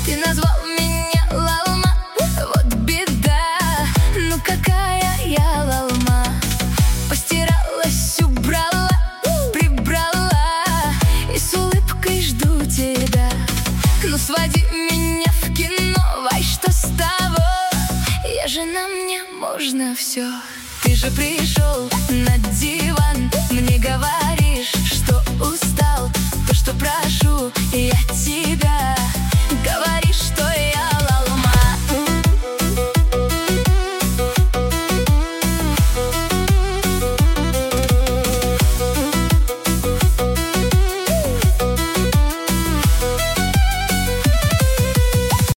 Ты назвал меня Лалма, вот беда. Ну какая я Лалма? Постиралась, убрала, прибрала, и с улыбкой жду тебя. Ну своди меня в кино, вай, что с того? Я жена, мне можно все. Ты же пришел на день